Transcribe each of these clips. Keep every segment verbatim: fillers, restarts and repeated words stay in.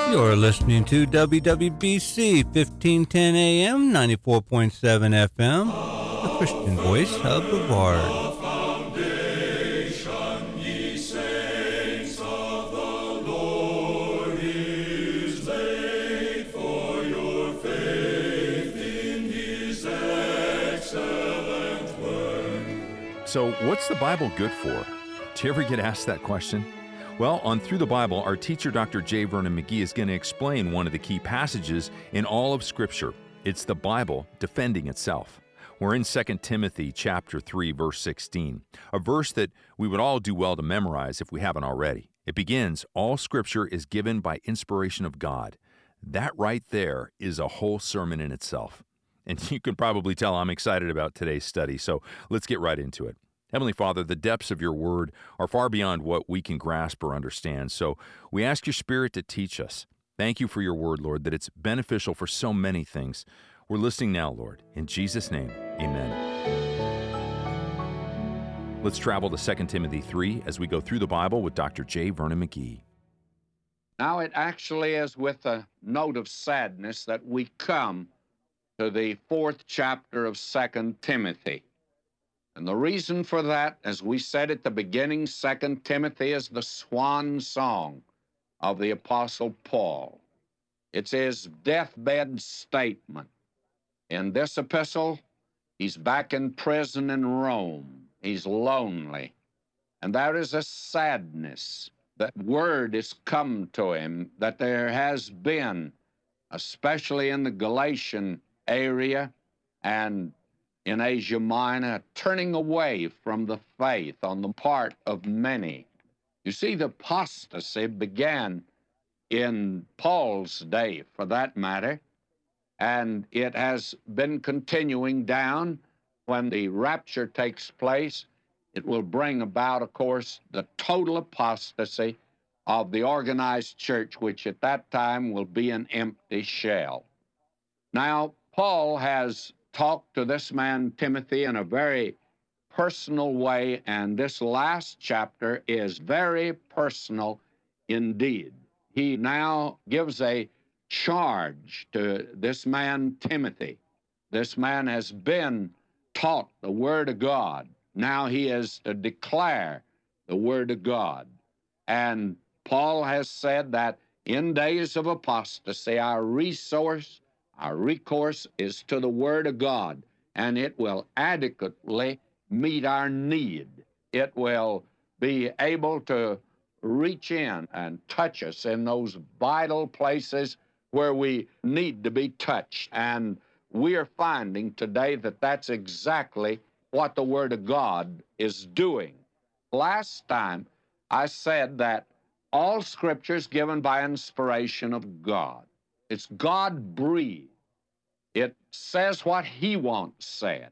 You're listening to W W B C fifteen ten A M, ninety-four point seven F M, the Christian voice of Brevard. So, what's the Bible good for? Do you ever get asked that question? Well, on Through the Bible, our teacher, Doctor J. Vernon McGee, is going to explain one of the key passages in all of Scripture. It's the Bible defending itself. We're in Second Timothy chapter three, verse sixteen, a verse that we would all do well to memorize if we haven't already. It begins, "All Scripture is given by inspiration of God." That right there is a whole sermon in itself. And you can probably tell I'm excited about today's study, so let's get right into it. Heavenly Father, the depths of your word are far beyond what we can grasp or understand, so we ask your Spirit to teach us. Thank you for your word, Lord, that it's beneficial for so many things. We're listening now, Lord. In Jesus' name, amen. Let's travel to Second Timothy three as we go through the Bible with Doctor J. Vernon McGee. Now, it actually is with a note of sadness that we come to the fourth chapter of Second Timothy. And the reason for that, as we said at the beginning, Second Timothy is the swan song of the Apostle Paul. It's his deathbed statement. In this epistle, he's back in prison in Rome. He's lonely. And there is a sadness. That word has come to him that there has been, especially in the Galatian area and in Asia Minor, turning away from the faith on the part of many. You see, the apostasy began in Paul's day, for that matter, and it has been continuing down. When the rapture takes place, it will bring about, of course, the total apostasy of the organized church, which at that time will be an empty shell. Now, Paul has talked to this man, Timothy, in a very personal way, and this last chapter is very personal indeed. He now gives a charge to this man, Timothy. This man has been taught the Word of God. Now he is to declare the Word of God. And Paul has said that in days of apostasy, our resource Our recourse is to the Word of God, and it will adequately meet our need. It will be able to reach in and touch us in those vital places where we need to be touched. And we are finding today that that's exactly what the Word of God is doing. Last time, I said that all Scripture is given by inspiration of God. It's God-breathed. It says what He wants said.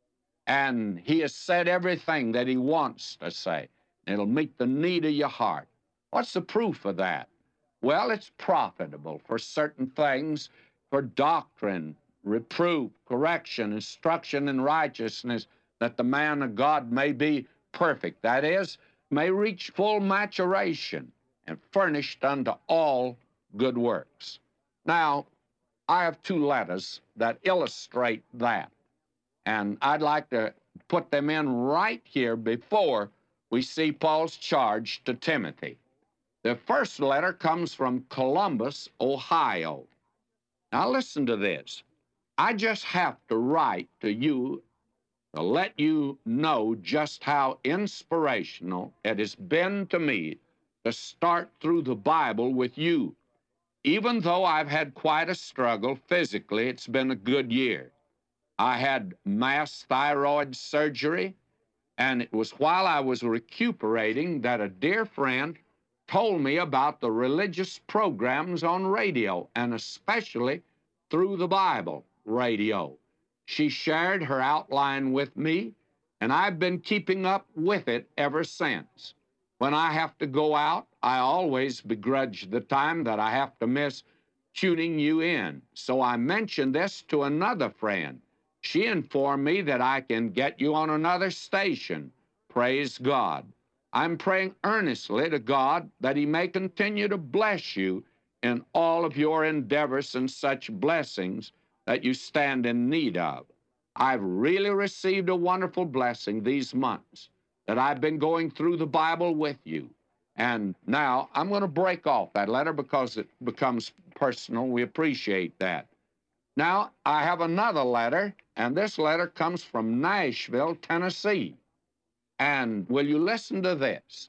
And He has said everything that He wants to say. It'll meet the need of your heart. What's the proof of that? Well, it's profitable for certain things, for doctrine, reproof, correction, instruction in righteousness, that the man of God may be perfect. That is, may reach full maturation and furnished unto all good works. Now, I have two letters that illustrate that, and I'd like to put them in right here before we see Paul's charge to Timothy. The first letter comes from Columbus, Ohio. Now listen to this. I just have to write to you to let you know just how inspirational it has been to me to start through the Bible with you. Even though I've had quite a struggle physically, it's been a good year. I had mass thyroid surgery, and it was while I was recuperating that a dear friend told me about the religious programs on radio, and especially through the Bible radio. She shared her outline with me, and I've been keeping up with it ever since. When I have to go out, I always begrudge the time that I have to miss tuning you in. So I mentioned this to another friend. She informed me that I can get you on another station. Praise God. I'm praying earnestly to God that He may continue to bless you in all of your endeavors and such blessings that you stand in need of. I've really received a wonderful blessing these months that I've been going through the Bible with you. And now I'm going to break off that letter because it becomes personal. We appreciate that. Now, I have another letter, and this letter comes from Nashville, Tennessee. And will you listen to this?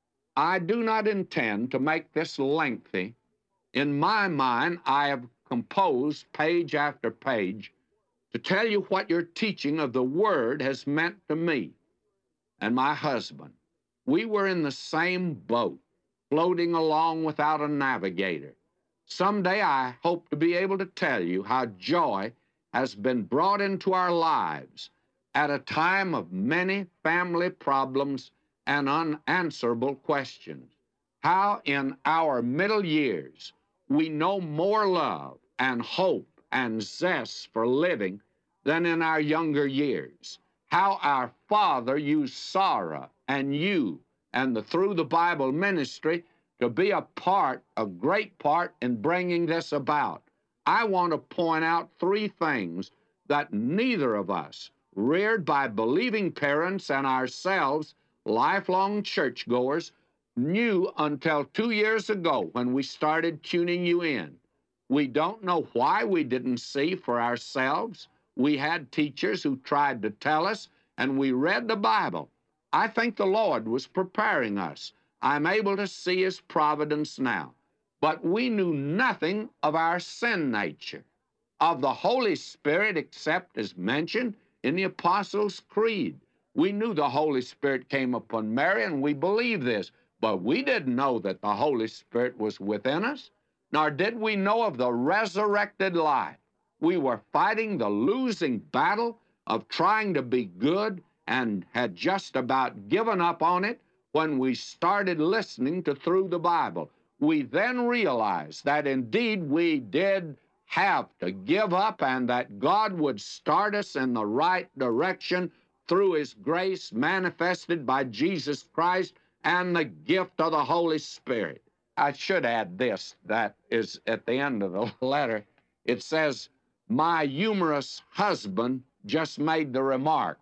I do not intend to make this lengthy. In my mind, I have composed page after page to tell you what your teaching of the Word has meant to me and my husband. We were in the same boat, floating along without a navigator. Someday I hope to be able to tell you how joy has been brought into our lives at a time of many family problems and unanswerable questions. How in our middle years we know more love and hope and zest for living than in our younger years. How our Father used Sarah and you and the Through the Bible ministry to be a part, a great part in bringing this about. I want to point out three things that neither of us, reared by believing parents and ourselves, lifelong churchgoers, knew until two years ago when we started tuning you in. We don't know why we didn't see for ourselves. We had teachers who tried to tell us, and we read the Bible. I think the Lord was preparing us. I'm able to see His providence now. But we knew nothing of our sin nature, of the Holy Spirit, except as mentioned in the Apostles' Creed. We knew the Holy Spirit came upon Mary, and we believed this, but we didn't know that the Holy Spirit was within us, nor did we know of the resurrected life. We were fighting the losing battle of trying to be good and had just about given up on it when we started listening to Through the Bible. We then realized that indeed we did have to give up and that God would start us in the right direction through His grace manifested by Jesus Christ and the gift of the Holy Spirit. I should add this, that is at the end of the letter. It says, my humorous husband just made the remark.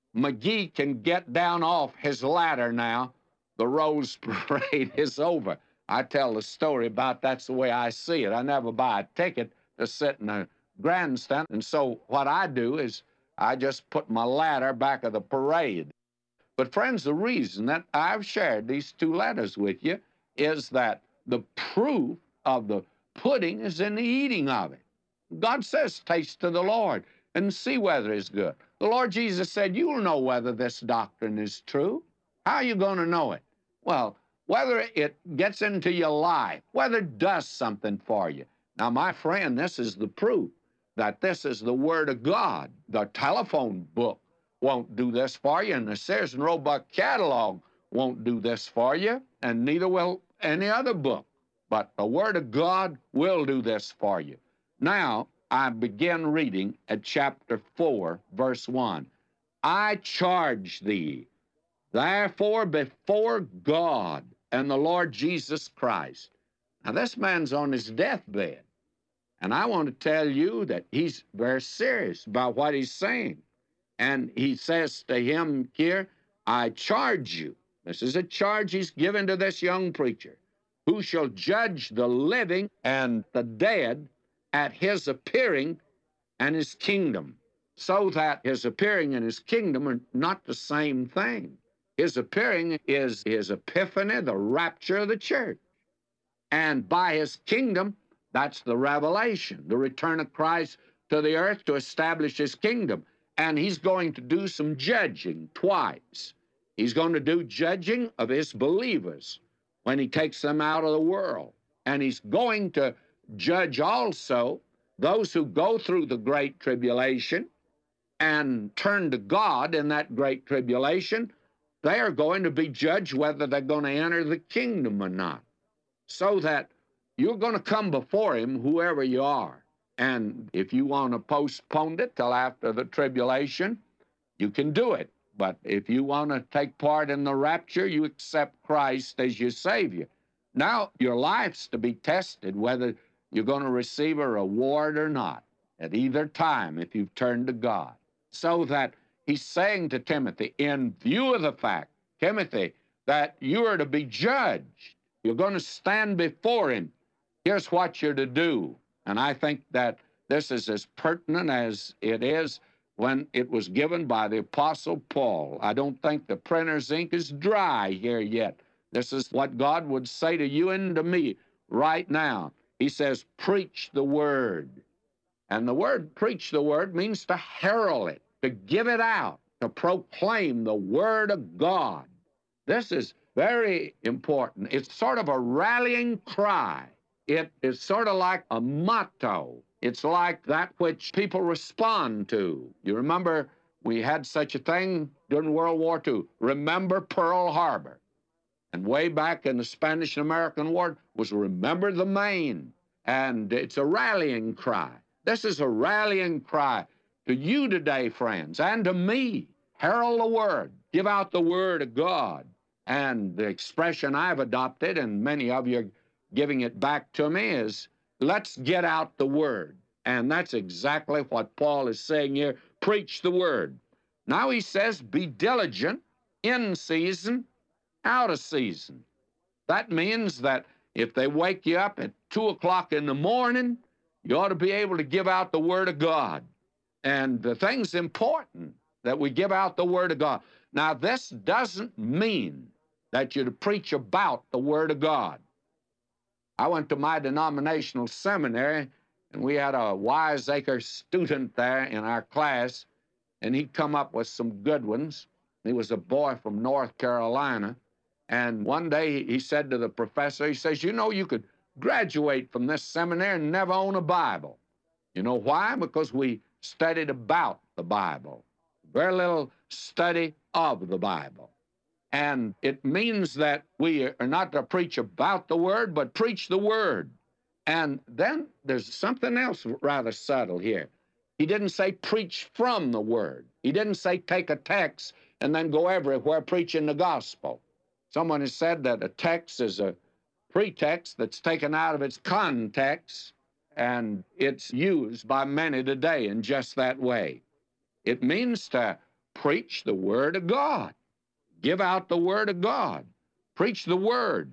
McGee can get down off his ladder now. The Rose Parade is over. I tell the story about that's the way I see it. I never buy a ticket to sit in a grandstand. And so what I do is I just put my ladder back of the parade. But friends, the reason that I've shared these two letters with you is that the proof of the pudding is in the eating of it. God says, taste to the Lord and see whether it's good. The Lord Jesus said, you'll know whether this doctrine is true. How are you going to know it? Well, whether it gets into your life, whether it does something for you. Now, my friend, this is the proof that this is the Word of God. The telephone book won't do this for you, and the Sears and Roebuck catalog won't do this for you, and neither will any other book. But the Word of God will do this for you. Now, I begin reading at chapter four, verse one. I charge thee, therefore, before God and the Lord Jesus Christ. Now, this man's on his deathbed, and I want to tell you that he's very serious about what he's saying. And he says to him here, I charge you. This is a charge he's given to this young preacher, who shall judge the living and the dead at his appearing and his kingdom, so that his appearing and his kingdom are not the same thing. His appearing is his epiphany, the rapture of the church. And by his kingdom, that's the revelation, the return of Christ to the earth to establish his kingdom. And he's going to do some judging twice. He's going to do judging of his believers when he takes them out of the world. And he's going to judge also those who go through the great tribulation and turn to God in that great tribulation. They are going to be judged whether they're going to enter the kingdom or not. So that you're going to come before him, whoever you are. And if you want to postpone it till after the tribulation, you can do it. But if you want to take part in the rapture, you accept Christ as your Savior. Now, your life's to be tested whether you're going to receive a reward or not at either time if you've turned to God. So that he's saying to Timothy, in view of the fact, Timothy, that you are to be judged, you're going to stand before him, here's what you're to do. And I think that this is as pertinent as it is when it was given by the Apostle Paul. I don't think the printer's ink is dry here yet. This is what God would say to you and to me right now. He says, preach the word. And the word preach the word means to herald it, to give it out, to proclaim the word of God. This is very important. It's sort of a rallying cry. It is sort of like a motto. It's like that which people respond to. You remember we had such a thing during World War Two. Remember Pearl Harbor. And way back in the Spanish and American War was remember the Maine. And it's a rallying cry. This is a rallying cry to you today, friends, and to me. Herald the word. Give out the word of God. And the expression I've adopted, and many of you are giving it back to me, is let's get out the word. And that's exactly what Paul is saying here. Preach the word. Now he says, be diligent in season, out of season. That means that if they wake you up at two o'clock in the morning, you ought to be able to give out the word of God. And the thing's important that we give out the word of God. Now, this doesn't mean that you're to preach about the word of God. I went to my denominational seminary, and we had a wiseacre student there in our class, and he'd come up with some good ones. He was a boy from North Carolina. And one day he said to the professor, he says, you know, you could graduate from this seminary and never own a Bible. You know why? Because we studied about the Bible. Very little study of the Bible. And it means that we are not to preach about the Word, but preach the Word. And then there's something else rather subtle here. He didn't say preach from the Word. He didn't say take a text and then go everywhere preaching the gospel. Someone has said that a text is a pretext that's taken out of its context, and it's used by many today in just that way. It means to preach the Word of God. Give out the Word of God. Preach the Word.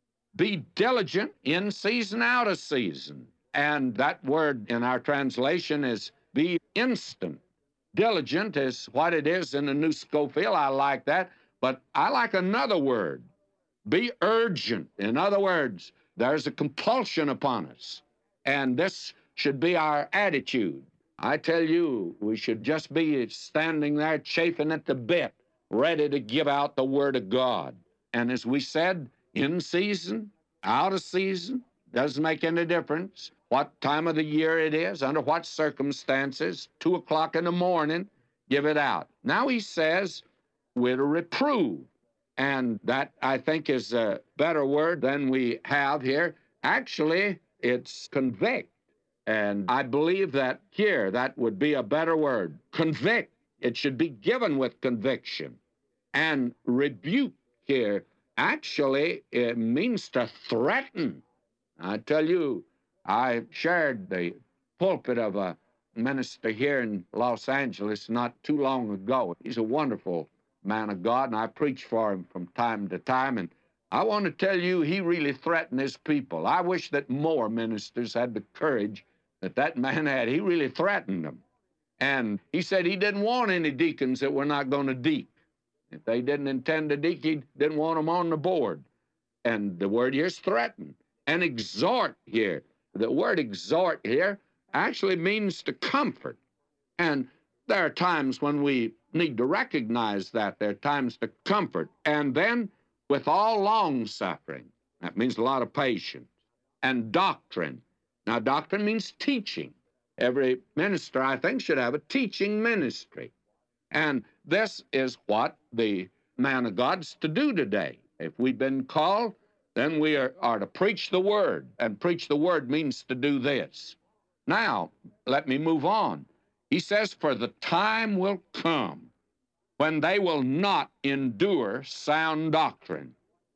Be diligent in season, out of season. And that word in our translation is be instant. Diligent is what it is in the New Scofield. I like that. But I like another word. Be urgent. In other words, there's a compulsion upon us. And this should be our attitude. I tell you, we should just be standing there chafing at the bit, ready to give out the Word of God. And as we said, in season, out of season, doesn't make any difference what time of the year it is, under what circumstances, two o'clock in the morning, give it out. Now he says we're to reprove. And that, I think, is a better word than we have here. Actually, it's convict. And I believe that here, that would be a better word. Convict. It should be given with conviction. And rebuke here, actually, it means to threaten. I tell you, I shared the pulpit of a minister here in Los Angeles not too long ago. He's a wonderful man of God, and I preach for him from time to time. And I want to tell you, he really threatened his people. I wish that more ministers had the courage that that man had. He really threatened them. And he said he didn't want any deacons that were not going to deacon. If they didn't intend to deacon, he didn't want them on the board. And the word here is threaten. And exhort here. The word exhort here actually means to comfort. And there are times when we need to recognize that. There are times to comfort. And then with all long suffering, that means a lot of patience, and doctrine. Now, doctrine means teaching. Every minister, I think, should have a teaching ministry. And this is what the man of God's to do today. If we've been called, then we are, are to preach the Word. And preach the Word means to do this. Now, let me move on. He says, for the time will come when they will not endure sound doctrine.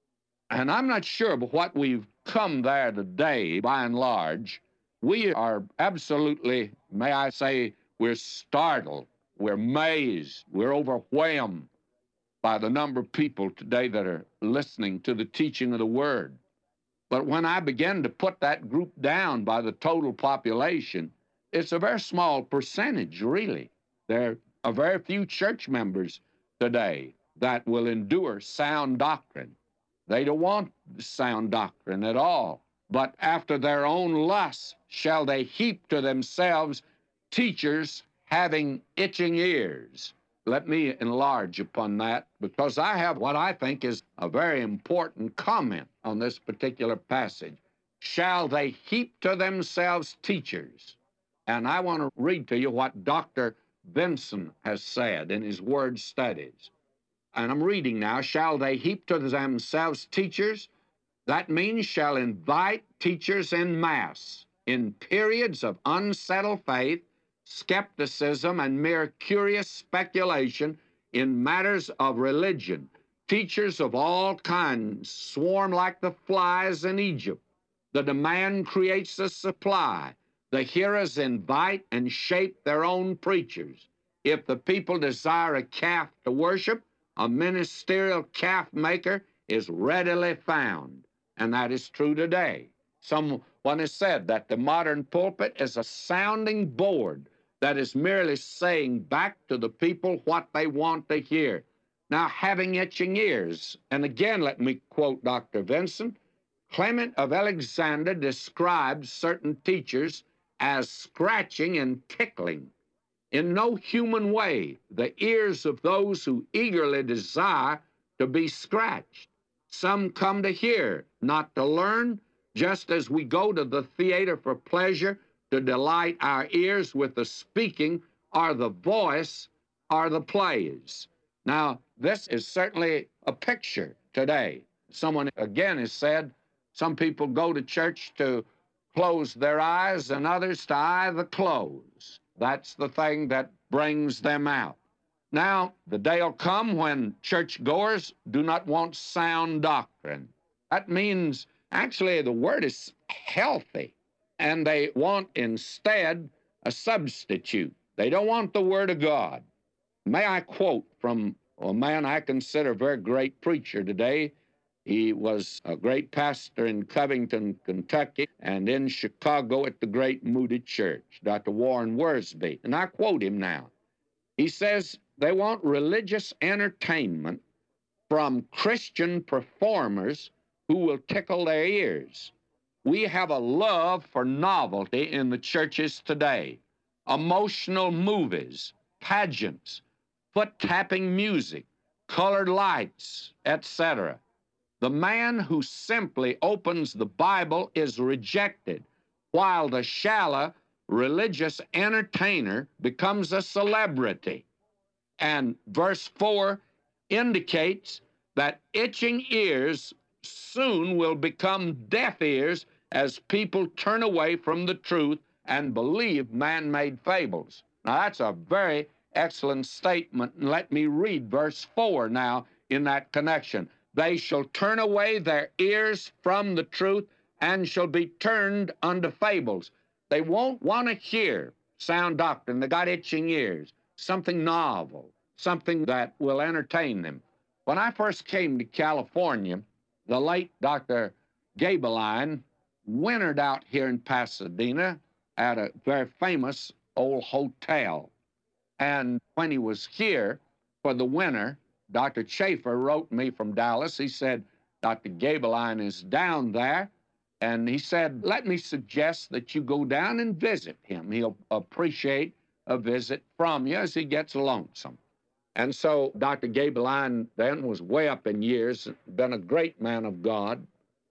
And I'm not sure, but what we've come there today, by and large, we are absolutely, may I say, we're startled, we're amazed, we're overwhelmed by the number of people today that are listening to the teaching of the Word. But when I begin to put that group down by the total population, it's a very small percentage, really. There are very few church members today that will endure sound doctrine. They don't want sound doctrine at all. But after their own lusts shall they heap to themselves teachers having itching ears. Let me enlarge upon that because I have what I think is a very important comment on this particular passage. Shall they heap to themselves teachers? And I want to read to you what Doctor Vinson has said in his word studies. And I'm reading now. Shall they heap to themselves teachers? That means shall invite teachers en masse in periods of unsettled faith, skepticism, and mere curious speculation in matters of religion. Teachers of all kinds swarm like the flies in Egypt. The demand creates the supply. The hearers invite and shape their own preachers. If the people desire a calf to worship, a ministerial calf maker is readily found. And that is true today. Someone has said that the modern pulpit is a sounding board that is merely saying back to the people what they want to hear. Now, having itching ears, and again, let me quote Doctor Vinson. Clement of Alexandria describes certain teachers as scratching and tickling in no human way the ears of those who eagerly desire to be scratched. Some come to hear, not to learn, just as we go to the theater for pleasure to delight our ears with the speaking or the voice or the plays. Now, this is certainly a picture today. Someone again has said some people go to church to close their eyes and others to eye the close. That's the thing that brings them out. Now, the day will come when churchgoers do not want sound doctrine. That means, actually, the word is healthy, and they want instead a substitute. They don't want the Word of God. May I quote from a man I consider a very great preacher today. He was a great pastor in Covington, Kentucky, and in Chicago at the great Moody Church, Doctor Warren Wiersbe. And I quote him now. He says, they want religious entertainment from Christian performers who will tickle their ears. We have a love for novelty in the churches today. Emotional movies, pageants, foot-tapping music, colored lights, et cetera. The man who simply opens the Bible is rejected, while the shallow religious entertainer becomes a celebrity. And verse four indicates that itching ears soon will become deaf ears as people turn away from the truth and believe man-made fables. Now, that's a very excellent statement. And let me read verse four now in that connection. They shall turn away their ears from the truth and shall be turned unto fables. They won't want to hear sound doctrine. They got itching ears, something novel, something that will entertain them. When I first came to California, the late Doctor Gabeline wintered out here in Pasadena at a very famous old hotel. And when he was here for the winter, Doctor Chafer wrote me from Dallas. He said, Doctor Gabeline is down there. And he said, let me suggest that you go down and visit him. He'll appreciate a visit from you as he gets lonesome. And so Doctor Gabeline then was way up in years, been a great man of God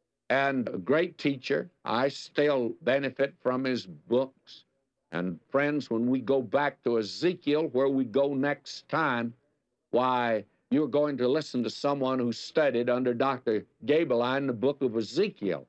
and a great teacher. I still benefit from his books. And friends, when we go back to Ezekiel, where we go next time, why, you're going to listen to someone who studied under Doctor Gabeline the book of Ezekiel.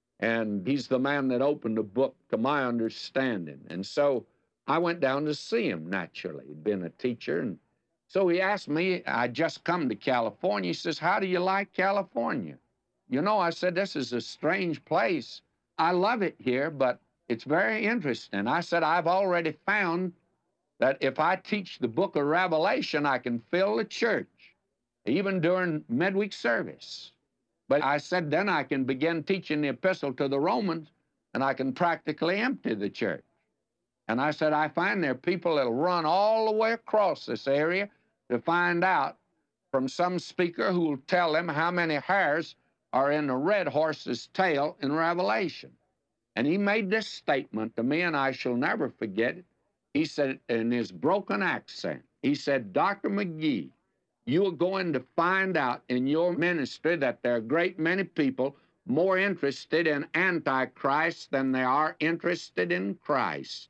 And he's the man that opened the book to my understanding. And so I went down to see him, naturally. He'd been a teacher. And so he asked me, I'd just come to California. He says, how do you like California? you know, I said, this is a strange place. I love it here, but it's very interesting. I said, I've already found that if I teach the book of Revelation, I can fill the church, even during midweek service. But I said, then I can begin teaching the epistle to the Romans, and I can practically empty the church. And I said, I find there are people that'll run all the way across this area to find out from some speaker who will tell them how many hairs are in the red horse's tail in Revelation. And he made this statement to me, and I shall never forget it. He said, in his broken accent, he said, Doctor McGee, you are going to find out in your ministry that there are a great many people more interested in Antichrist than they are interested in Christ.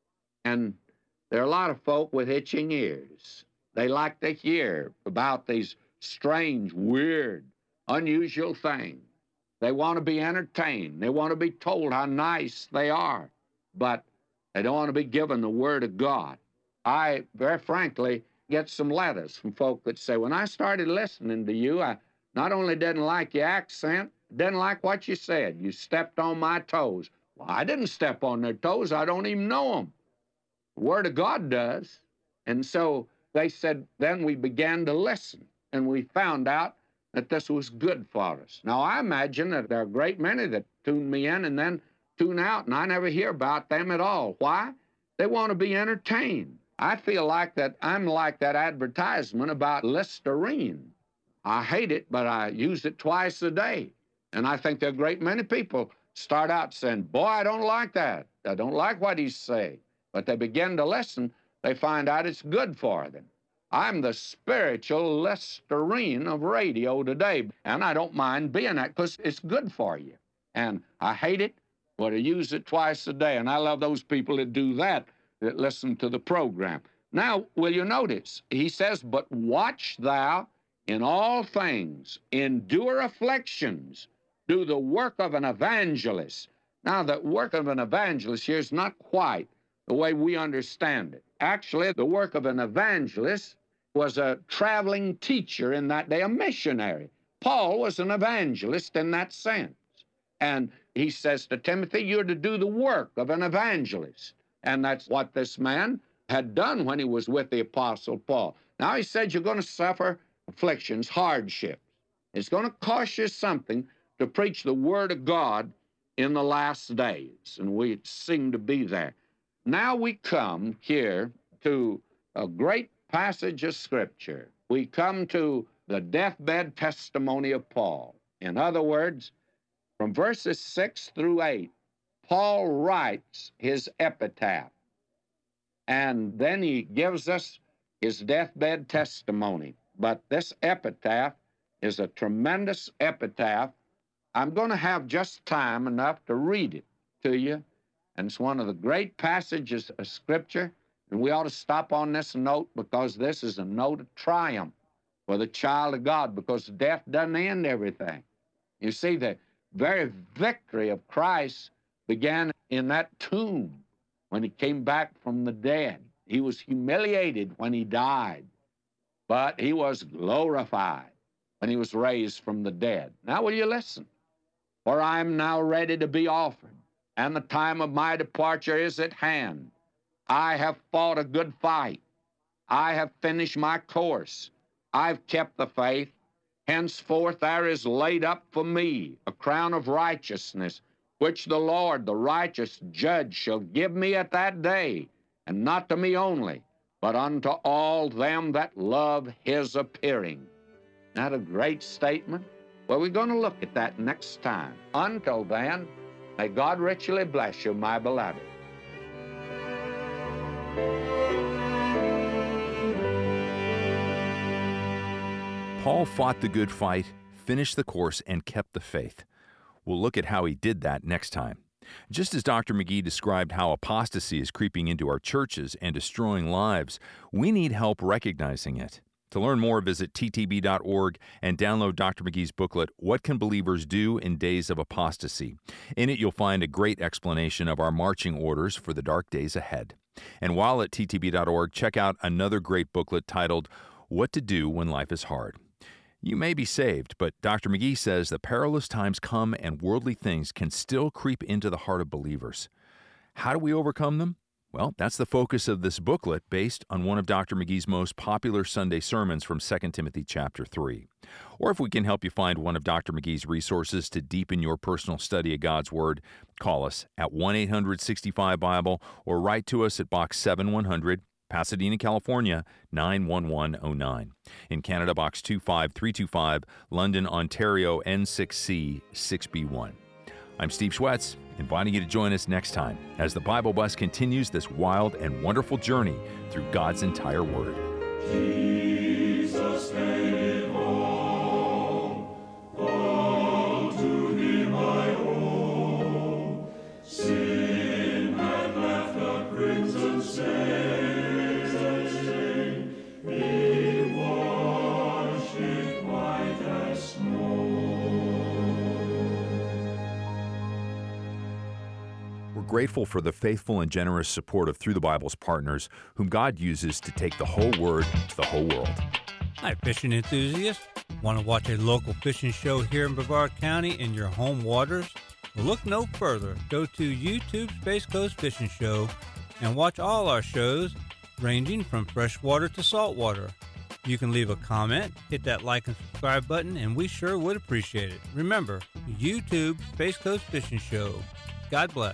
And there are a lot of folk with itching ears. They like to hear about these strange, weird, unusual things. They want to be entertained. They want to be told how nice they are, but they don't want to be given the Word of God. I, very frankly, get some letters from folk that say, when I started listening to you, I not only didn't like your accent, didn't like what you said. You stepped on my toes. Well, I didn't step on their toes. I don't even know them. The Word of God does. And so they said, then we began to listen, and we found out that this was good for us. Now, I imagine that there are a great many that tune me in and then tune out, and I never hear about them at all. Why? They want to be entertained. I feel like that I'm like that advertisement about Listerine. I hate it, but I use it twice a day. And I think there are a great many people start out saying, boy, I don't like that. I don't like what he's saying. But they begin to listen, they find out it's good for them. I'm the spiritual Listerine of radio today, and I don't mind being that because it's good for you. And I hate it, but I use it twice a day, and I love those people that do that, that listen to the program. Now, will you notice? He says, but watch thou in all things, endure afflictions, do the work of an evangelist. Now, the work of an evangelist here is not quite the way we understand it. Actually, the work of an evangelist was a traveling teacher in that day, a missionary. Paul was an evangelist in that sense. And he says to Timothy, you're to do the work of an evangelist. And that's what this man had done when he was with the Apostle Paul. Now he said you're going to suffer afflictions, hardships. It's going to cost you something to preach the Word of God in the last days. And we seem to be there. Now we come here to a great passage of Scripture. We come to the deathbed testimony of Paul. In other words, from verses six through eight, Paul writes his epitaph, and then he gives us his deathbed testimony. But this epitaph is a tremendous epitaph. I'm going to have just time enough to read it to you, and it's one of the great passages of Scripture. And we ought to stop on this note because this is a note of triumph for the child of God, because death doesn't end everything. You see, the very victory of Christ began in that tomb when he came back from the dead. He was humiliated when he died, but he was glorified when he was raised from the dead. Now will you listen? For I am now ready to be offered, and the time of my departure is at hand. I have fought a good fight. I have finished my course. I've kept the faith. Henceforth there is laid up for me a crown of righteousness, which the Lord, the righteous judge, shall give me at that day, and not to me only, but unto all them that love his appearing. Not a great statement? Well, we're going to look at that next time. Until then, may God richly bless you, my beloved. Paul fought the good fight, finished the course, and kept the faith. We'll look at how he did that next time. Just as Doctor McGee described how apostasy is creeping into our churches and destroying lives, we need help recognizing it. To learn more, visit T T B dot org and download Doctor McGee's booklet, What Can Believers Do in Days of Apostasy? In it, you'll find a great explanation of our marching orders for the dark days ahead. And while at T T B dot org, check out another great booklet titled, What to Do When Life is Hard. You may be saved, but Doctor McGee says that perilous times come and worldly things can still creep into the heart of believers. How do we overcome them? Well, that's the focus of this booklet based on one of Doctor McGee's most popular Sunday sermons from Second Timothy chapter three. Or if we can help you find one of Doctor McGee's resources to deepen your personal study of God's Word, call us at one eight hundred sixty-five Bible or write to us at Box seven one hundred, Pasadena, California, nine one one oh nine. In Canada, Box two five three two five, London, Ontario, N six C six B one. I'm Steve Schwetz, inviting you to join us next time as the Bible Bus continues this wild and wonderful journey through God's entire Word. Jesus made it all, all to Him I owe. Sin had left a crimson stain, He washed it white as snow. We're grateful for the faithful and generous support of Through the Bible's partners, whom God uses to take the whole Word to the whole world. Hi, fishing enthusiasts. Want to watch a local fishing show here in Brevard County in your home waters? Well, look no further. Go to YouTube Space Coast Fishing Show and watch all our shows ranging from freshwater to saltwater. You can leave a comment, hit that like and subscribe button, and we sure would appreciate it. Remember, YouTube Space Coast Fishing Show. God bless.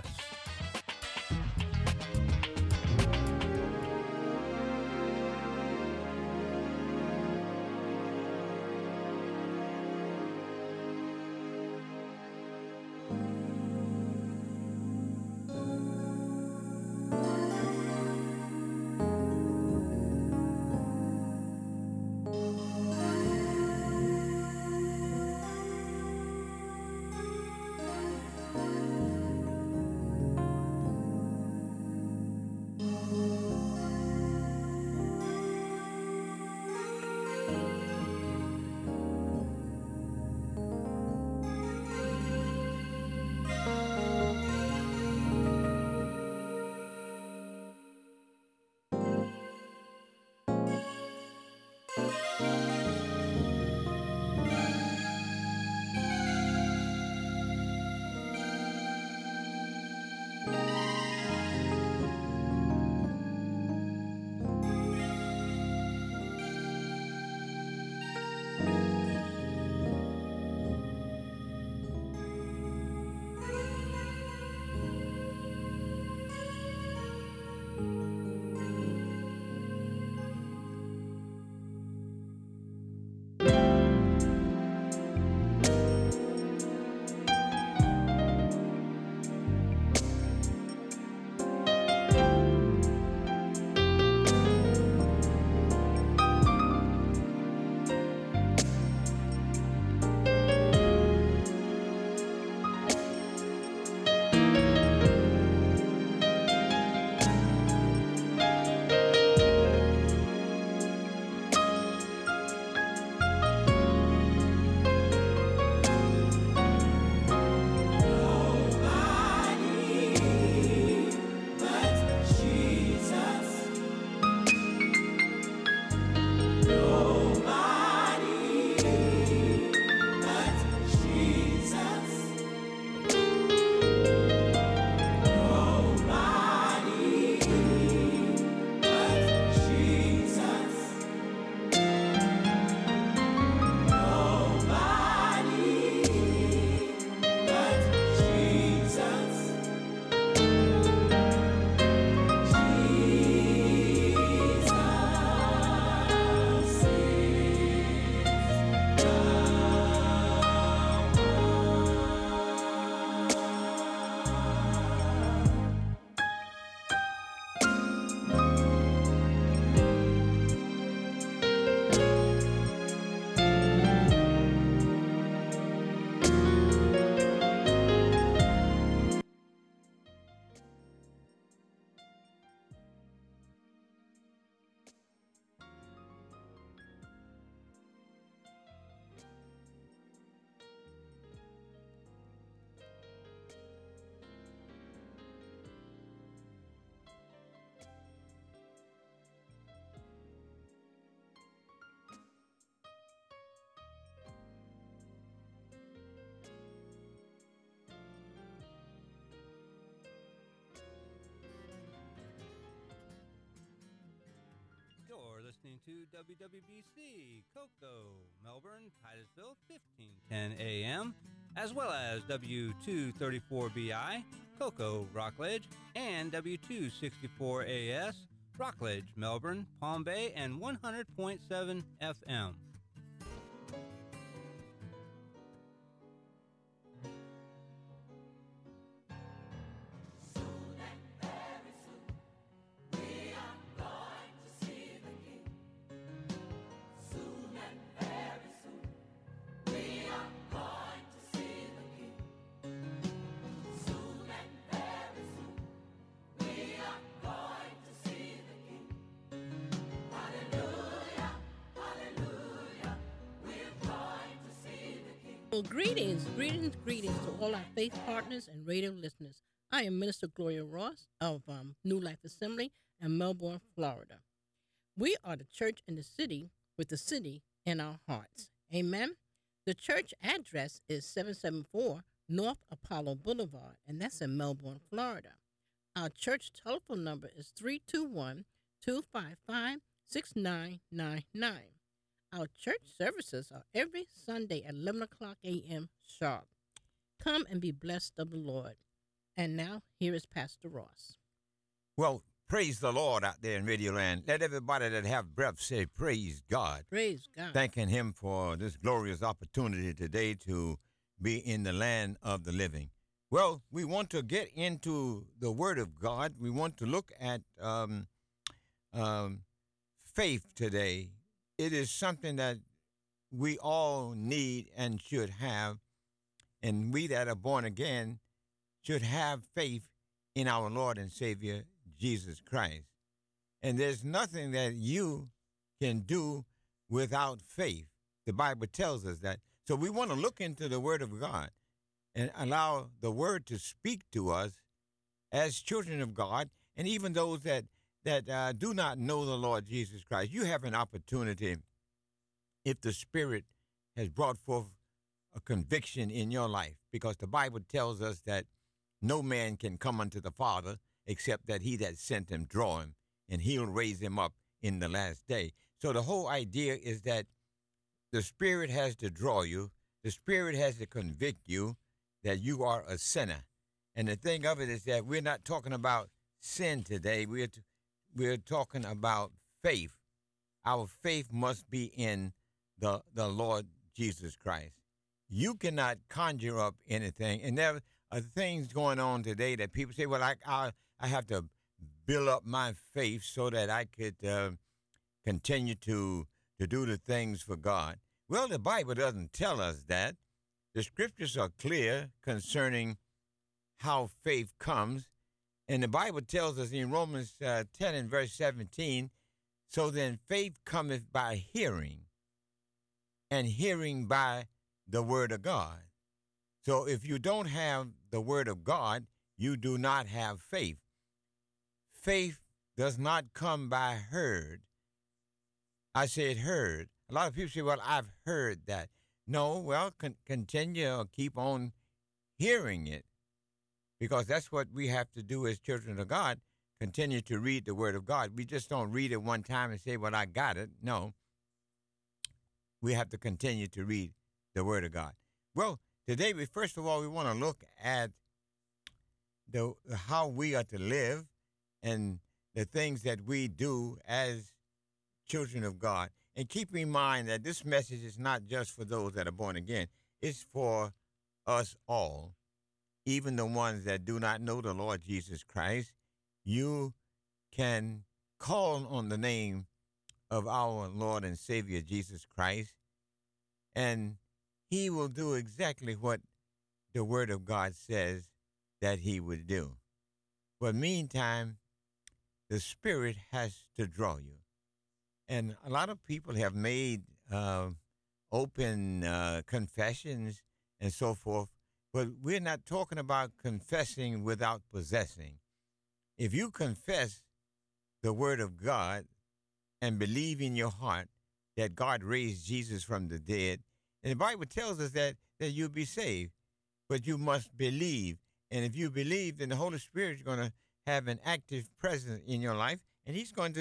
to W W B C, Cocoa, Melbourne, Titusville, fifteen ten A M, as well as W two thirty-four B I, Cocoa, Rockledge, and W two sixty-four A S, Rockledge, Melbourne, Palm Bay, and one hundred point seven F M. Well, greetings, greetings, greetings to all our faith partners and radio listeners. I am Minister Gloria Ross of um, New Life Assembly in Melbourne, Florida. We are the church in the city with the city in our hearts. Amen. The church address is seven seventy-four North Apollo Boulevard, and that's in Melbourne, Florida. Our church telephone number is three two one, two five five, six nine nine nine. Our church services are every Sunday at eleven o'clock a m sharp. Come and be blessed of the Lord. And now, here is Pastor Ross. Well, praise the Lord out there in Radio Land. Let everybody that have breath say, praise God. Praise God. Thanking him for this glorious opportunity today to be in the land of the living. Well, we want to get into the Word of God. We want to look at um, um, faith today. It is something that we all need and should have, and we that are born again should have faith in our Lord and Savior, Jesus Christ. And there's nothing that you can do without faith. The Bible tells us that. So we want to look into the Word of God and allow the Word to speak to us as children of God, and even those that that uh, do not know the Lord Jesus Christ. You have an opportunity, if the Spirit has brought forth a conviction in your life, because the Bible tells us that no man can come unto the Father except that he that sent him draw him, and he'll raise him up in the last day. So the whole idea is that the Spirit has to draw you. The Spirit has to convict you that you are a sinner. And the thing of it is that we're not talking about sin today. We're t- we're talking about faith. Our faith must be in the the Lord Jesus Christ. You cannot conjure up anything. And there are things going on today that people say, well, I I, I have to build up my faith so that I could uh, continue to, to do the things for God. Well, the Bible doesn't tell us that. The scriptures are clear concerning how faith comes. And the Bible tells us in Romans uh, ten and verse seventeen, so then faith cometh by hearing, and hearing by the word of God. So if you don't have the word of God, you do not have faith. Faith does not come by heard. I said heard. A lot of people say, well, I've heard that. No, well, con- continue or keep on hearing it, because that's what we have to do as children of God, continue to read the word of God. We just don't read it one time and say, well, I got it. No, we have to continue to read the word of God. Well, today, we first of all, we want to look at the how we are to live and the things that we do as children of God. And keep in mind that this message is not just for those that are born again. It's for us all, even the ones that do not know the Lord Jesus Christ. You can call on the name of our Lord and Savior Jesus Christ, and he will do exactly what the Word of God says that he would do. But meantime, the Spirit has to draw you. And a lot of people have made uh, open uh, confessions and so forth, but we're not talking about confessing without possessing. If you confess the Word of God and believe in your heart that God raised Jesus from the dead, and the Bible tells us that, that you'll be saved, but you must believe. And if you believe, then the Holy Spirit is going to have an active presence in your life, and he's going to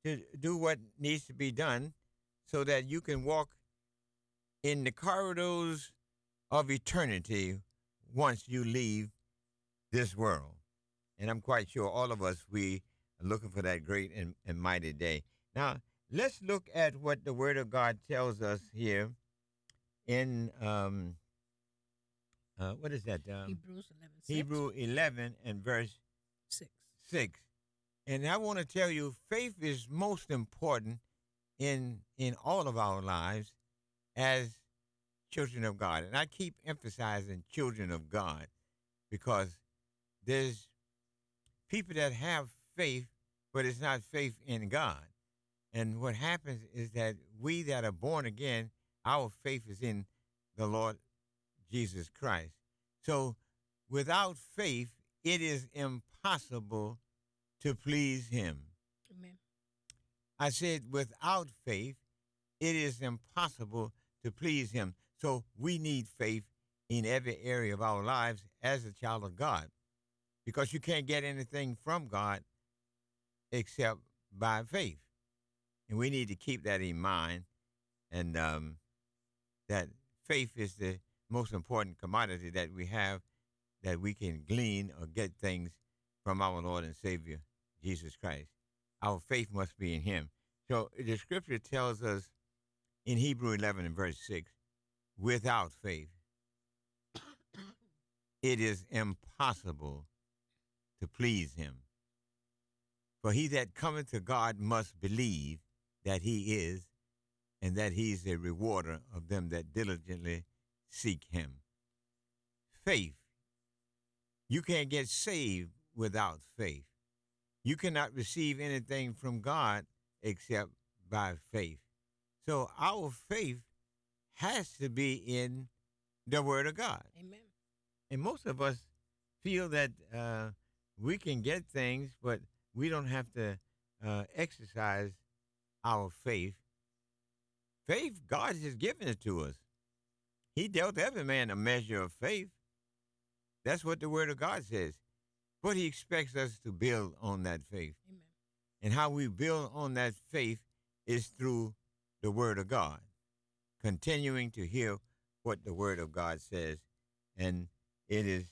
to do what needs to be done so that you can walk in the corridors of eternity once you leave this world. And I'm quite sure all of us, we are looking for that great and, and mighty day. Now, let's look at what the Word of God tells us here in, um, uh, what is that? Um, Hebrews eleven six. Hebrew eleven and verse six. six. And I want to tell you, faith is most important in in all of our lives as children of God. And I keep emphasizing children of God because there's people that have faith, but it's not faith in God. And what happens is that we that are born again, our faith is in the Lord Jesus Christ. So without faith, it is impossible to please him. Amen. I said without faith, it is impossible to please him. So we need faith in every area of our lives as a child of God, because you can't get anything from God except by faith. And we need to keep that in mind, and um, that faith is the most important commodity that we have, that we can glean or get things from our Lord and Savior, Jesus Christ. Our faith must be in him. So the scripture tells us in Hebrew eleven and verse six, without faith, it is impossible to please him. For he that cometh to God must believe that he is, and that he's a rewarder of them that diligently seek him. Faith. You can't get saved without faith. You cannot receive anything from God except by faith. So our faith has to be in the Word of God. Amen. And most of us feel that uh, we can get things, but we don't have to uh, exercise our faith. Faith, God has given it to us. He dealt every man a measure of faith. That's what the Word of God says. But he expects us to build on that faith. Amen. And how we build on that faith is through the Word of God, continuing to hear what the Word of God says. And it is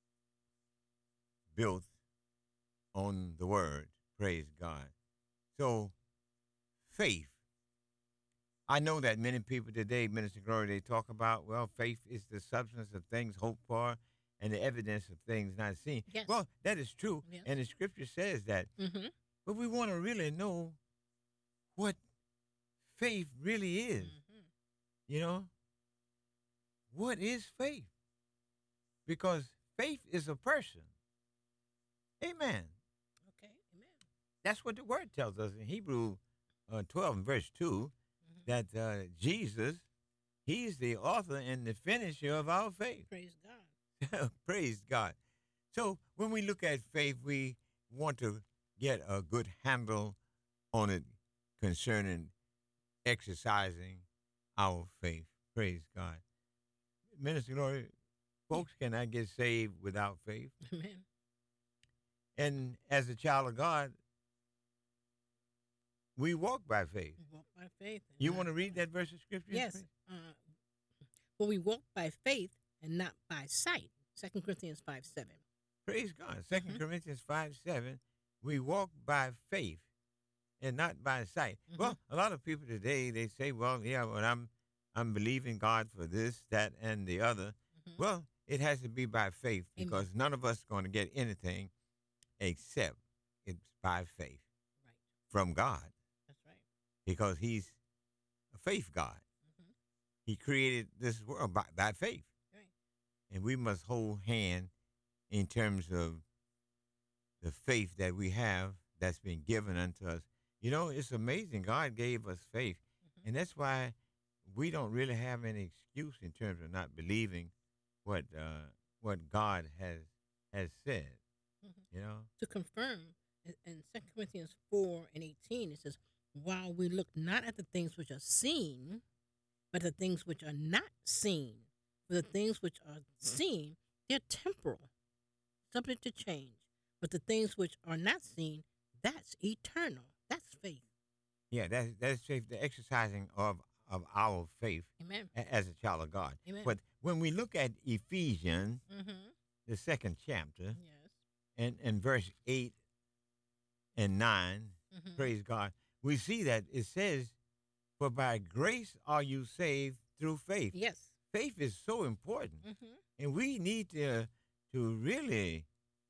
built on the Word. Praise God. So, faith. I know that many people today, Minister Glory, they talk about, well, faith is the substance of things hoped for and the evidence of things not seen. Yes. Well, that is true. Yes. And the scripture says that. Mm-hmm. But we want to really know what faith really is. Mm-hmm. You know? What is faith? Because faith is a person. Amen. Okay. Amen. That's what the word tells us in Hebrew uh, twelve and verse two, Mm-hmm. that uh, Jesus, he's the author and the finisher of our faith. Praise God. Praise God. So when we look at faith, we want to get a good handle on it concerning exercising our faith. Praise God. Minister Glory, folks cannot get saved without faith. Amen. And as a child of God, we walk by faith. We walk by faith. and You not want to read by- that verse of scripture? Yes. Uh, for we walk by faith and not by sight. Second Corinthians five seven. Praise God. Second Mhm. Corinthians five seven. We walk by faith and not by sight. Mhm. Well, a lot of people today, they say, well, yeah, well, I'm I'm believing God for this, that, and the other. Mhm. Well, it has to be by faith, Amen. because none of us are going to get anything except it's by faith Right. from God, That's right. because he's a faith God. Mhm. He created this world by, by faith. Right. And we must hold hand in terms of the faith that we have that's been given unto us. You know, it's amazing. God gave us faith. Mhm. And that's why we don't really have any excuse in terms of not believing what uh, what God has has said. Mhm. You know? To confirm, in- in Second Corinthians four and eighteen, it says, while we look not at the things which are seen, but the things which are not seen. For the things which are seen, they're temporal, subject to change. But the things which are not seen, that's eternal. That's faith. Yeah, that's that's faith, the exercising of of our faith Amen. a- as a child of God. Amen. But when we look at Ephesians, Mm-hmm. the second chapter, Yes. and, and verse eight and nine, Mm-hmm. praise God, we see that it says, "For by grace are you saved through faith." Yes. Faith is so important, Mm-hmm. and we need to to really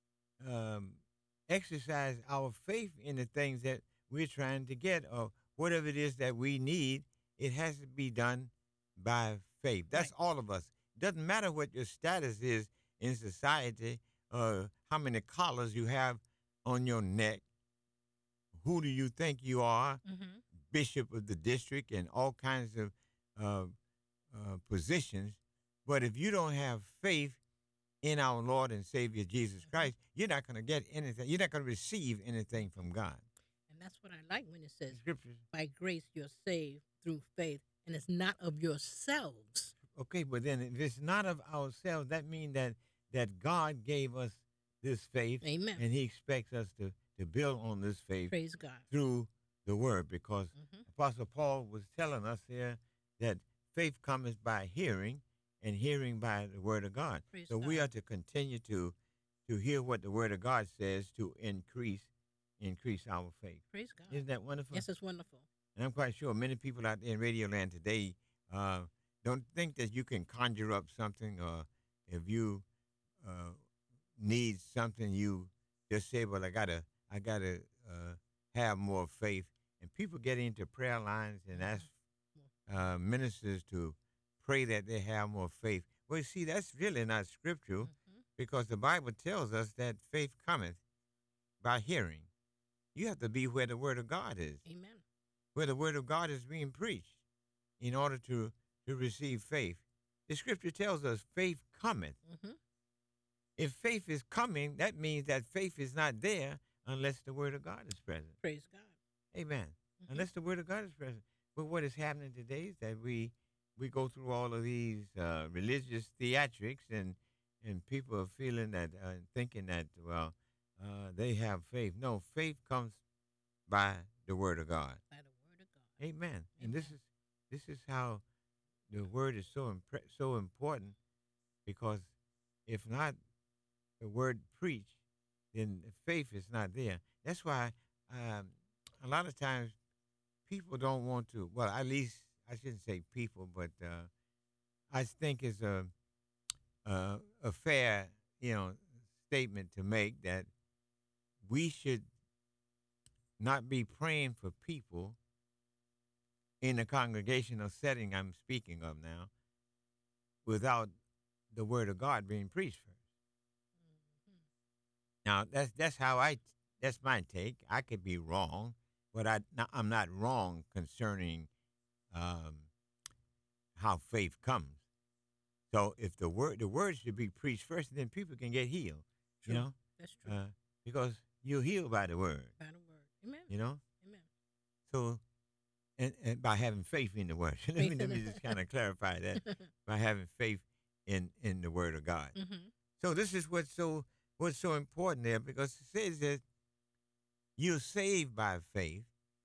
um, exercise our faith in the things that we're trying to get, or whatever it is that we need. It has to be done by faith. That's Right. all of us. Doesn't matter what your status is in society, or how many collars you have on your neck. Who do you think you are? Mm-hmm. Bishop of the district and all kinds of uh, uh, positions. But if you don't have faith in our Lord and Savior Jesus Mm-hmm. Christ, you're not going to get anything. You're not going to receive anything from God. And that's what I like when it says, Scriptures. by grace you're saved through faith, and it's not of yourselves. Okay, but then if it's not of ourselves, that means that that God gave us this faith, Amen. and He expects us to to build on this faith Praise God. through the Word, because Mm-hmm. Apostle Paul was telling us here that faith comes by hearing, and hearing by the Word of God. Praise So God. we are to continue to to hear what the Word of God says to increase increase our faith. Praise God. Isn't that wonderful? Yes, it's wonderful. And I'm quite sure many people out there in Radio Land today uh, don't think that you can conjure up something, or if you uh, need something, you just say, "Well, I gotta, I gotta uh, have more faith." And people get into prayer lines and ask uh, ministers to pray that they have more faith. Well, you see, that's really not scriptural, Mm-hmm. because the Bible tells us that faith cometh by hearing. You have to be where the Word of God is, Amen. where the Word of God is being preached, in order to, to receive faith. The scripture tells us faith cometh. Mm-hmm. If faith is coming, that means that faith is not there unless the Word of God is present. Praise God. Amen. Mhm. Unless the Word of God is present. But what is happening today is that we we go through all of these uh, religious theatrics, and and people are feeling that, uh, thinking that, well, uh, they have faith. No, faith comes by the Word of God. By the word of God. Amen. And this Amen. is this is how the Word is so impre- so important, because if not the Word preached, then the faith is not there. That's why um, a lot of times people don't want to. Well, at least I shouldn't say people, but uh, I think it's a, a a fair, you know, statement to make that we should not be praying for people in the congregational setting I'm speaking of now, without the Word of God being preached first. Now that's that's how I that's my take. I could be wrong, but I not, I'm not wrong concerning um, how faith comes. So if the word the word should be preached first, then people can get healed. True. You know, That's true. uh, because you're healed by the word. By the word. Amen. You know, Amen. so and, and by having faith in the word. let me Faith let in me it. just kind of clarify that, by having faith in in the word of God. Mm-hmm. So this is what's so what's so important there, because it says that you're saved by faith.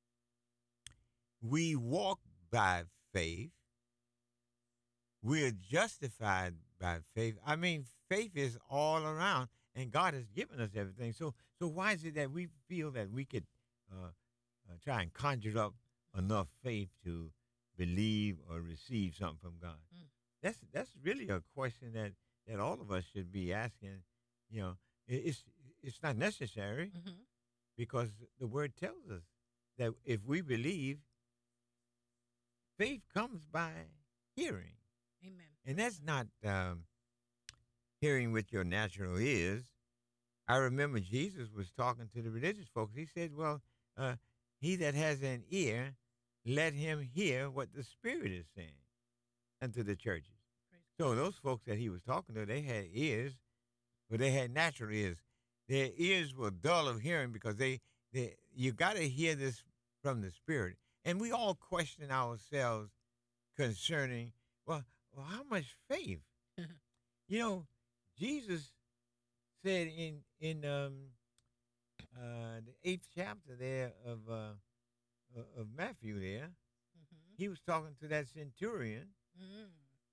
We walk by faith. We're justified by faith. I mean, faith is all around, and God has given us everything. So, so why is it that we feel that we could uh, uh, try and conjure up enough faith to believe or receive something from God? Mm. That's that's really a question that, that all of us should be asking. You know, it, it's it's not necessary, Mm-hmm. because the Word tells us that if we believe, faith comes by hearing. Amen. And that's not um, hearing with your natural ears. I remember Jesus was talking to the religious folks. He said, well, uh, he that has an ear, let him hear what the Spirit is saying unto the churches. Praise So those folks that he was talking to, they had ears, but they had natural ears. Their ears were dull of hearing, because they, they you got to hear this from the Spirit. And we all question ourselves concerning, well, well, how much faith? You know, Jesus said in in um, uh, the eighth chapter there of uh, uh, of Matthew there, Mm-hmm. he was talking to that centurion. Mm.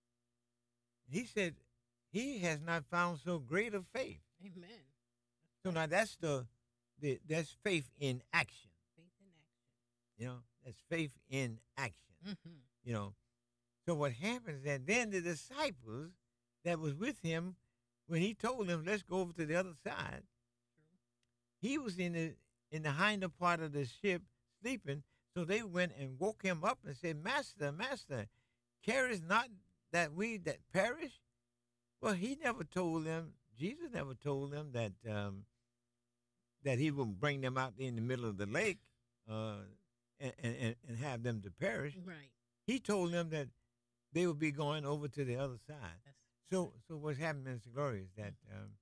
He said, he has not found so great a faith. Amen. So now that's the, the that's faith in action. Faith in action. You know, that's faith in action. Mm-hmm. You know. So what happens is that then the disciples that was with him, when he told them, let's go over to the other side, he was in the in the hinder part of the ship sleeping. So they went and woke him up and said, Master, Master, carest not that we that perish? Well, he never told them, Jesus never told them that um, that he would bring them out in the middle of the lake uh, and, and, and have them to perish. Right. He told them that they would be going over to the other side. That's So, so what's happened, Mister Glory, is that um,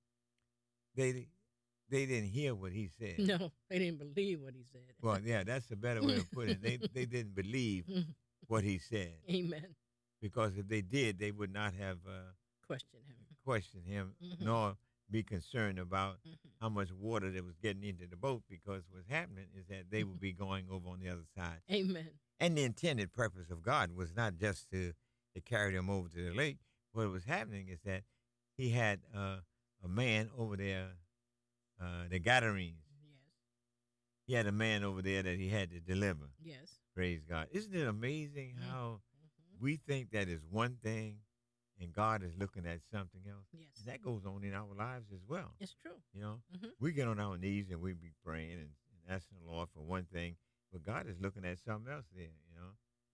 they they didn't hear what he said. no, they didn't believe what he said. Well, yeah, that's a better way of putting it. They they didn't believe what he said, Amen. because if they did, they would not have uh, Question him. questioned him, Mhm. nor be concerned about Mhm. how much water that was getting into the boat. Because what's happening is that they would be going over on the other side. Amen. And the intended purpose of God was not just to, to carry them over to the lake. What was happening is that he had uh, a man over there, uh, the Gadarenes. Yes. He had a man over there that he had to deliver. Yes. Praise God. Isn't it amazing Mm. how Mm-hmm. we think that is one thing and God is looking at something else? Yes. And that goes on in our lives as well. It's true. You know, Mhm. we get on our knees and we be praying and, and asking the Lord for one thing, but God is looking at something else there, you know,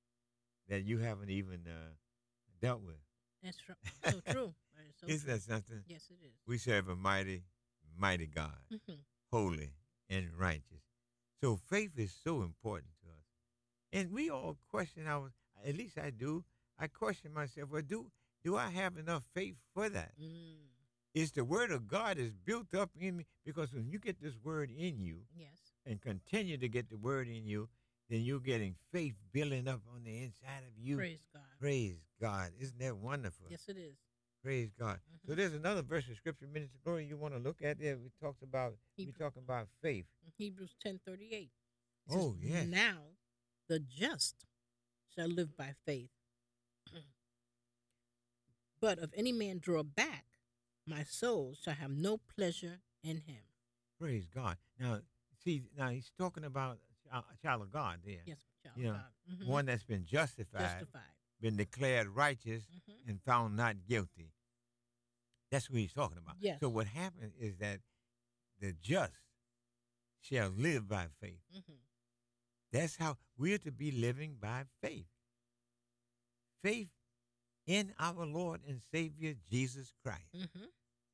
that you haven't even uh, dealt with. That's tr- so true. That is so Isn't true. that something? Yes, it is. We serve a mighty, mighty God, Mm-hmm. holy and righteous. So faith is so important to us. And we all question our, at least I do, I question myself, well, do, do I have enough faith for that? Mm. Is the word of God is built up in me? Because when you get this word in you Yes. and continue to get the word in you, then you're getting faith building up on the inside of you. Praise God. Praise God. Isn't that wonderful? Yes, it is. Praise God. So Mhm. there's another verse of scripture, Minister Glory, you want to look at there. We talked about we Hebrew- talking about faith. Hebrews ten thirty eight. Oh, yes. Now the just shall live by faith. But if any man draw back, my soul shall have no pleasure in him. Praise God. Now, see, now he's talking about a a child of God there. Yes, child You of know, God. Mhm. one that's been justified, Justified. been declared righteous, Mhm. and found not guilty. That's what he's talking about. Yes. So what happened is that the just shall live by faith. Mhm. That's how we're to be living by faith. Faith in our Lord and Savior Jesus Christ. Mhm.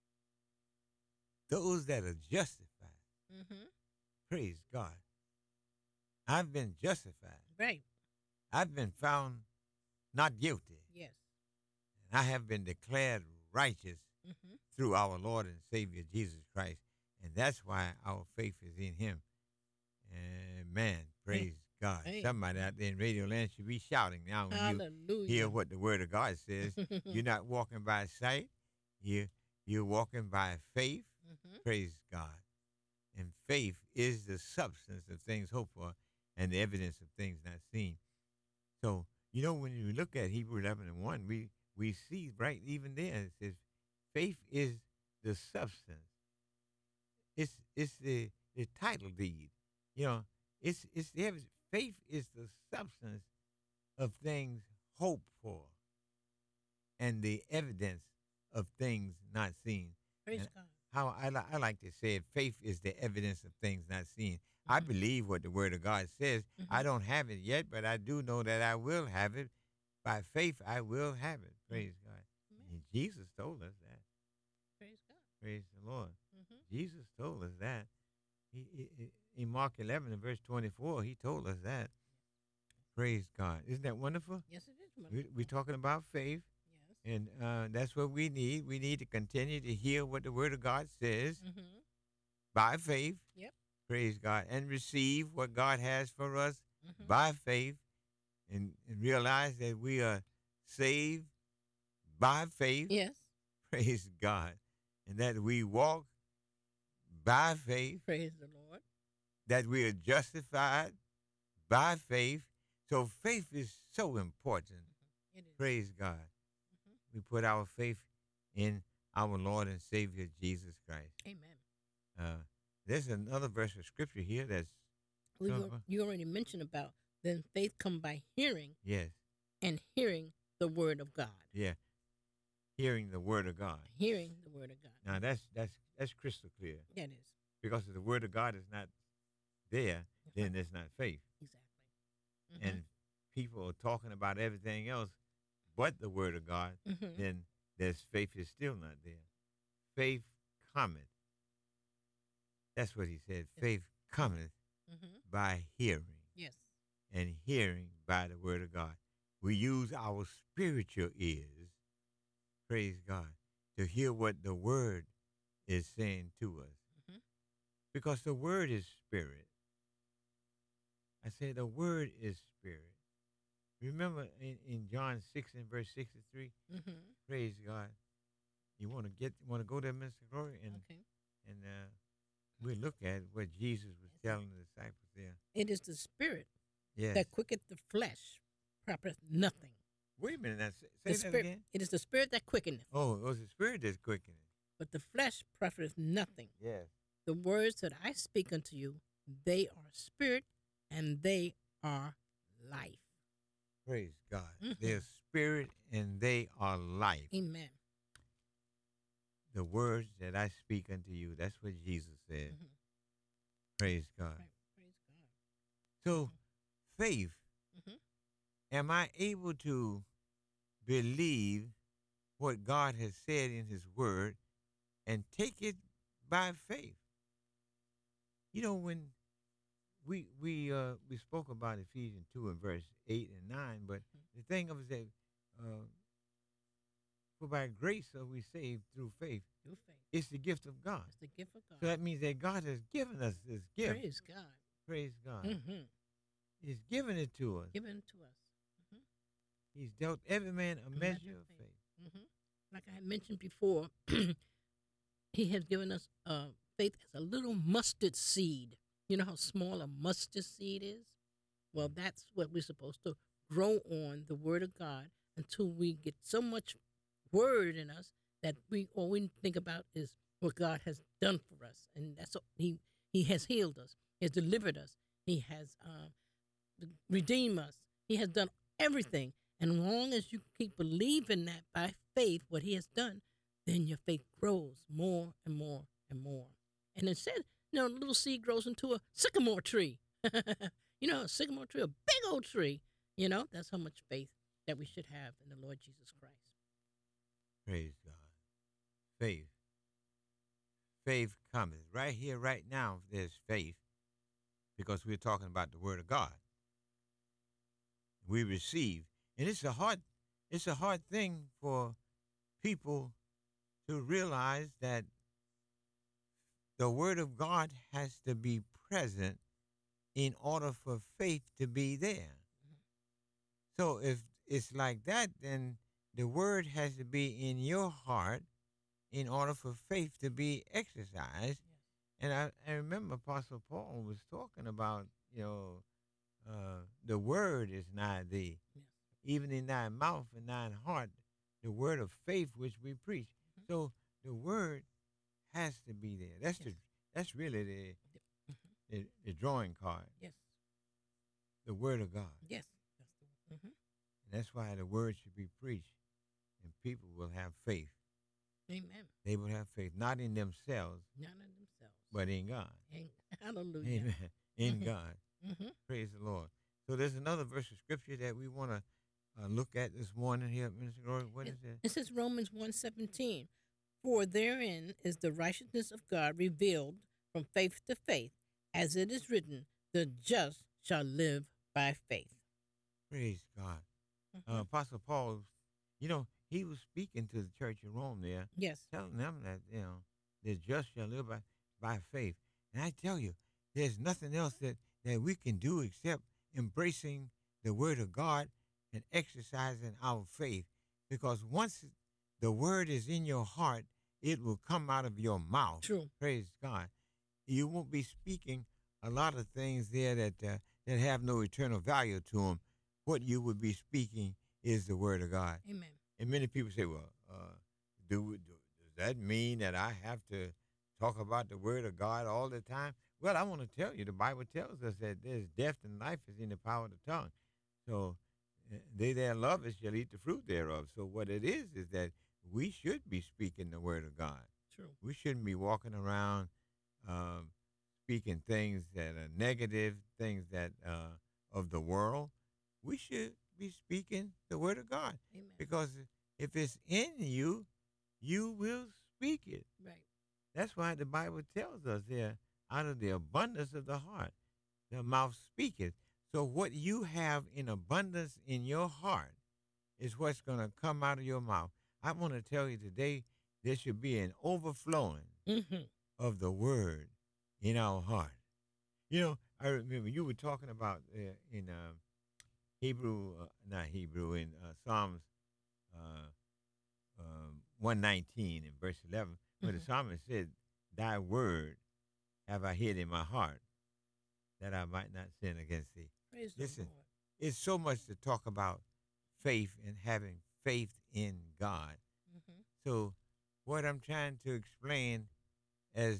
Those that are justified, Mhm. praise God. I've been justified. Right. I've been found not guilty. Yes. And I have been declared righteous Mhm. through our Lord and Savior Jesus Christ. And that's why our faith is in him. Amen. Praise God. Amen. Somebody out there in Radio Land should be shouting now when you Hallelujah. hear what the Word of God says. You're not walking by sight. You, you're walking by faith. Mhm. Praise God. And faith is the substance of things hoped for and the evidence of things not seen. So, you know, when you look at Hebrew eleven and one, we, we see right even there, it says, faith is the substance. It's it's the, the title deed. You know, it's it's the evidence. Faith is the substance of things hoped for and the evidence of things not seen. Praise And God. How I, li- I like to say it, faith is the evidence of things not seen. I Mhm. believe what the Word of God says. I Mhm. don't have it yet, but I do know that I will have it. By faith, I will have it. Praise God. Amen. And Jesus told us that. Praise God. Praise the Lord. Mhm. Jesus told us that. He, he, he- in Mark eleven and verse twenty-four, he told us that. Praise God. Isn't that wonderful? Yes, it is. We, wonderful. we're talking about faith, Yes. and uh, that's what we need. We need to continue to hear what the Word of God says Mhm. by faith. Yep. Praise God. And receive what God has for us Mhm. by faith, and, and realize that we are saved by faith. Yes. Praise God. And that we walk by faith, Praise the Lord. that we are justified by faith. So faith is so important. It is. Praise God. Mhm. We put our faith in our Lord and Savior Jesus Christ. Amen. Uh, there's another verse of scripture here that's We Uh-huh. were- you already mentioned about then faith come by hearing, yes, and hearing the word of God. yeah, hearing the word of God. Hearing the word of God. Now that's that's that's crystal clear. That is. Because if the word of God is not there, then there's not faith. Exactly. Mhm. And people are talking about everything else but the word of God, Mhm. then there's faith is still not there. Faith cometh. That's what he said. Yes. Faith cometh Mhm. by hearing, Yes. and hearing by the word of God. We use our spiritual ears, praise God, to hear what the word is saying to us. Mhm. Because the word is spirit. I say the word is spirit. Remember in, in John six and verse sixty-three, Mhm. praise God. You want to get want to go there, Mister Glory, and Okay. and uh, we look at what Jesus was telling the disciples there. It is the spirit Yes. that quicketh the flesh, profiteth nothing. Wait a minute. Now, say The that spirit. again. It is the spirit that quickeneth, Oh, it was the spirit that's quickening. but the flesh profiteth nothing. Yes. The words that I speak unto you, they are spirit, and they are life. Praise God. Mhm. They're spirit and they are life. Amen. The words that I speak unto you, that's what Jesus said. Mhm. Praise God. Right. Praise God. So, faith, Mhm. am I able to believe what God has said in his word and take it by faith? You know, when we we uh we spoke about Ephesians two and verse eight and nine, but the thing of it is that uh, for by grace are we saved through faith. Through faith. It's the gift of God. It's the gift of God. So that means that God has given us this gift. Praise God. Praise God. Mm-hmm. He's given it to us. Given to us. Mm-hmm. He's dealt every man a measure of faith. Mm-hmm. Like I had mentioned before, he has given us uh, faith as a little mustard seed. You know how small a mustard seed is? Well, that's what we're supposed to grow on, the word of God, until we get so much word in us that we all we think about is what God has done for us. And that's what he, he has healed us. He has delivered us. He has um, redeemed us. He has done everything. And as long as you keep believing that by faith, what he has done, then your faith grows more and more and more. And instead, you know, a little seed grows into a sycamore tree. You know, a sycamore tree, a big old tree. You know, that's how much faith that we should have in the Lord Jesus Christ. Praise God. Faith. Faith cometh. Right here, right now, there's faith because we're talking about the word of God. We receive. And it's a hard, it's a hard thing for people to realize that the word of God has to be present in order for faith to be there. So if it's like that, then the word has to be in your heart in order for faith to be exercised. Yes. And I, I remember Apostle Paul was talking about, you know, uh, the word is nigh thee, Yes. even in thy mouth and thine heart, the word of faith which we preach. Mhm. So the word has to be there. That's Yes. the that's really the, Mhm. the the drawing card, Yes. the word of God. Yes. That's the mm-hmm. And that's why the word should be preached, and people will have faith. Amen. They will have faith, not in themselves, Not in themselves. but in God. And, hallelujah. Amen. In Mhm. God. Mm-hmm. Praise the Lord. So there's another verse of scripture that we want to uh, look at this morning here, Minister Glory. What is it? It says Romans one seventeen, for therein is the righteousness of God revealed from faith to faith, as it is written, the just shall live by faith. Praise God. Mhm. Uh, Apostle Paul, you know, he was speaking to the church in Rome there, Yes. telling them that, you know, the just shall live by, by faith. And I tell you, there's nothing else that, that we can do except embracing the word of God and exercising our faith. Because once the word is in your heart, it will come out of your mouth. True. Praise God. You won't be speaking a lot of things there that uh, that have no eternal value to them, what you would be speaking is the word of God. Amen. And many people say, well, uh, do, do does that mean that I have to talk about the word of God all the time? Well, I want to tell you, the Bible tells us that there's death and life is in the power of the tongue. So uh, they that love it shall eat the fruit thereof. So what it is is that we should be speaking the word of God. True. We shouldn't be walking around um, speaking things that are negative, things that uh, of the world. We should be speaking the word of God. Amen. Because if it's in you, you will speak it. Right. That's why the Bible tells us there, out of the abundance of the heart, the mouth speaketh. So what you have in abundance in your heart is what's going to come out of your mouth. I want to tell you today, there should be an overflowing Mm-hmm. of the word in our heart. You know, I remember you were talking about uh, in uh, Hebrew, uh, not Hebrew, in uh, Psalms uh, uh, one nineteen in verse eleven, where Mhm. the psalmist said, thy word have I hid in my heart, that I might not sin against thee. Praise Listen, the Lord. it's so much to talk about faith and having faith in God. Mm-hmm. So what I'm trying to explain, as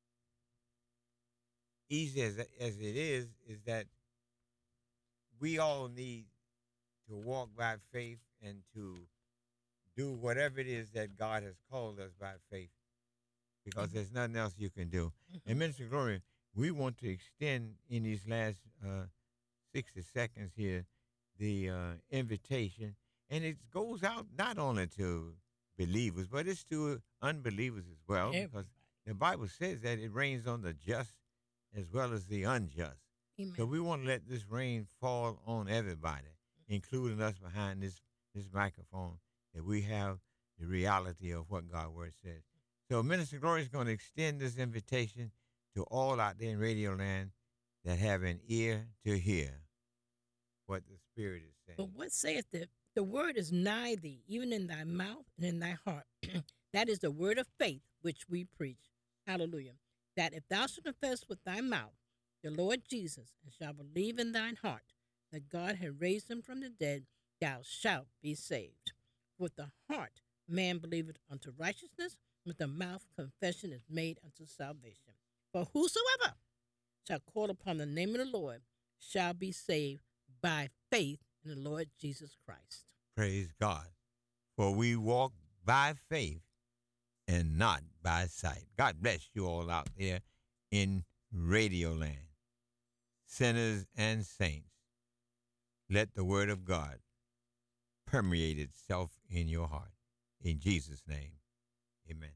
easy as, as it is, is that we all need to walk by faith and to do whatever it is that God has called us by faith, because Mhm. there's nothing else you can do. Mhm. And Minister Gloria, we want to extend in these last uh, sixty seconds here the uh, invitation, and it goes out not only to believers, but it's to unbelievers as well, because Everybody. the Bible says that it rains on the just as well as the unjust. Amen. So we want to let this rain fall on everybody, including us behind this, this microphone, that we have the reality of what God's word says. So Minister Gloria is going to extend this invitation to all out there in Radio Land that have an ear to hear what the Spirit is saying. But what saith the, the word is nigh thee, even in thy mouth and in thy heart. That is the word of faith which we preach. Hallelujah. That if thou shalt confess with thy mouth the Lord Jesus, and shalt believe in thine heart that God had raised him from the dead, thou shalt be saved. With the heart man believeth unto righteousness, with the mouth confession is made unto salvation. For whosoever shall call upon the name of the Lord shall be saved by faith in the Lord Jesus Christ. Praise God. For we walk by faith and not by sight. God bless you all out there in Radio Land. Sinners and saints, let the word of God permeate itself in your heart. In Jesus' name, amen.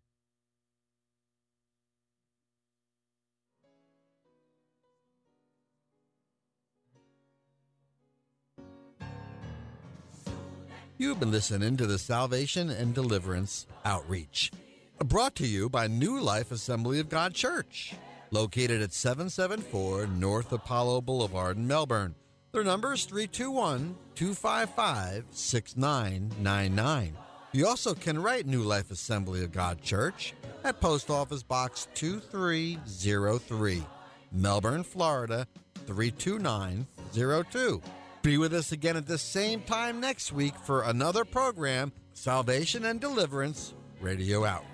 You've been listening to the Salvation and Deliverance Outreach, brought to you by New Life Assembly of God Church, located at seven seventy-four North Apollo Boulevard in Melbourne. Their number is three two one, two five five, six nine nine nine. You also can write New Life Assembly of God Church at Post Office Box two three zero three, Melbourne, Florida three two nine zero two. Be with us again at the same time next week for another program, Salvation and Deliverance Radio Outreach.